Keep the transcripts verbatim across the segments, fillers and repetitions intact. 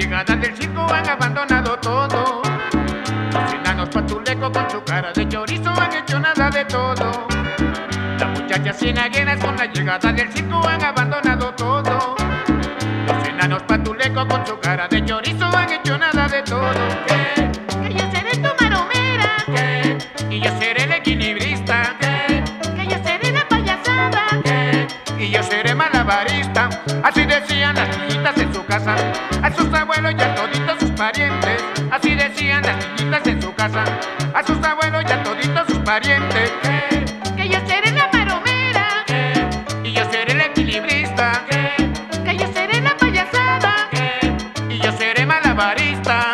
llegada del circo han abandonado todo. Los enanos patulecos con su cara de chorizo han hecho nada de todo. Las muchachas cienagueras con la llegada del circo han abandonado todo. Los enanos patulecos con su cara de chorizo han hecho nada de todo. ¿Qué? Que yo seré tu maromera. ¿Qué? Y yo seré el equilibrista. ¿Qué? Que yo seré la payasada. ¿Qué? Y yo seré malabarista. Así decían las niñitas en su casa, a sus abuelos y a toditos sus parientes. Así decían las niñitas en su casa, a sus abuelos y a toditos sus parientes. ¿Qué? Que yo seré la maromera. ¿Qué? Y yo seré el equilibrista. ¿Qué? Que yo seré la payasada. ¿Qué? Y yo seré malabarista.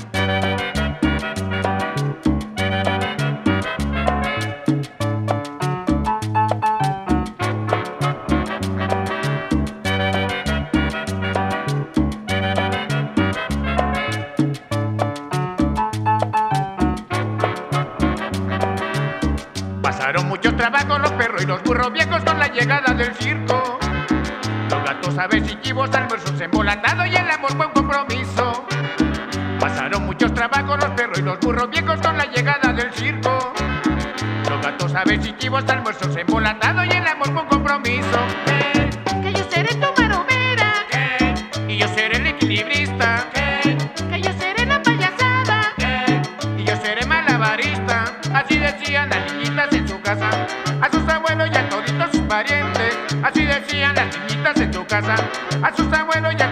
Pasaron muchos trabajos los perros y los burros viejos con la llegada del circo. Los gatos, aves y chivos almuerzos embolatado y el amor fue un compromiso. Pasaron muchos trabajos los perros y los burros viejos con la llegada del circo. Los gatos, aves y chivos almuerzos embolatado y el amor fue un compromiso. ¿Qué? Que yo seré tu maromera. ¿Qué? Y yo seré el equilibrista. ¿Qué? Que yo seré la payasada. ¿Qué? Y yo seré malabarista. Así decían las niñitas en su casa, a sus abuelos y a toditos sus parientes. Así decían las niñitas en su casa, a sus abuelos y a